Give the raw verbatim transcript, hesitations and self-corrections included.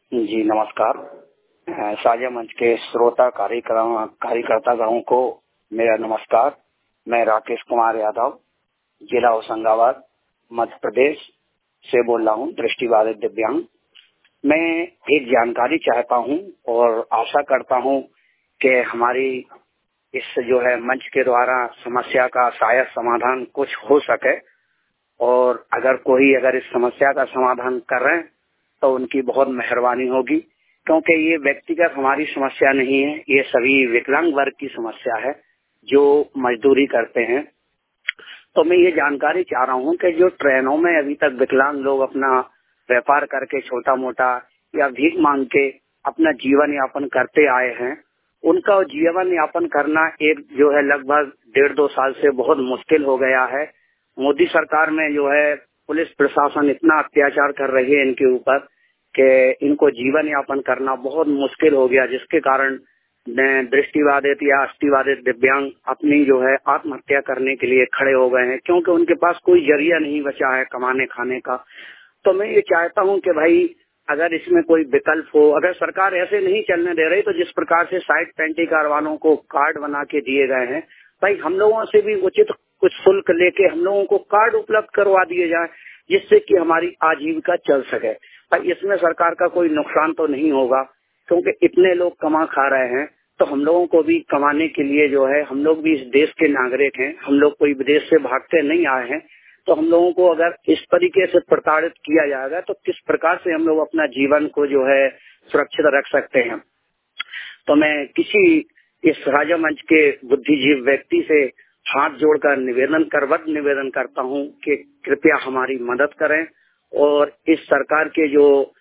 जी नमस्कार। अ, साझा मंच के श्रोता कार्यक्रम कार्यकर्तागणों को मेरा नमस्कार। मैं राकेश कुमार यादव, जिला होशंगाबाद, मध्य प्रदेश से बोल रहा हूँ, दृष्टिबाधित दिव्यांग। मैं एक जानकारी चाहता हूँ और आशा करता हूँ कि हमारी इस जो है मंच के द्वारा समस्या का शायद समाधान कुछ हो सके, और अगर कोई अगर इस समस्या का समाधान कर रहे हैं तो उनकी बहुत मेहरबानी होगी, क्योंकि ये व्यक्तिगत हमारी समस्या नहीं है, ये सभी विकलांग वर्ग की समस्या है जो मजदूरी करते हैं। तो मैं ये जानकारी चाह रहा हूँ कि जो ट्रेनों में अभी तक विकलांग लोग अपना व्यापार करके छोटा मोटा या भीख मांग के अपना जीवन यापन करते आए हैं, उनका जीवन यापन करना एक जो है लगभग डेढ़ दो साल से बहुत मुश्किल हो गया है। मोदी सरकार में जो है पुलिस प्रशासन इतना अत्याचार कर रही है इनके ऊपर कि इनको जीवन यापन करना बहुत मुश्किल हो गया, जिसके कारण दृष्टिबाधित या अष्टिबाधित दिव्यांग अपनी जो है आत्महत्या करने के लिए खड़े हो गए हैं, क्योंकि उनके पास कोई जरिया नहीं बचा है कमाने खाने का। तो मैं ये चाहता हूँ कि भाई अगर इसमें कोई विकल्प हो, अगर सरकार ऐसे नहीं चलने दे रही तो जिस प्रकार से साइड पेंटिकार वालों को कार्ड बना के दिए गए हैं, भाई हम लोगों से भी उचित कुछ शुल्क लेके हम लोगों को कार्ड उपलब्ध करवा दिए जाए, जिससे कि हमारी आजीविका चल सके। भाई इसमें सरकार का कोई नुकसान तो नहीं होगा, क्योंकि इतने लोग कमा खा रहे हैं, तो हम लोगों को भी कमाने के लिए जो है, हम लोग भी इस देश के नागरिक हैं, हम लोग कोई विदेश से भागते नहीं आए हैं। तो हम लोगों को अगर इस तरीके से प्रताड़ित किया जाएगा तो किस प्रकार से हम लोग अपना जीवन को जो है सुरक्षित रख सकते हैं। तो मैं किसी इस साझा मंच के बुद्धिजीवी व्यक्ति से हाथ जोड़कर निवेदन करवत निवेदन करता हूं कि कृपया हमारी मदद करें और इस सरकार के जो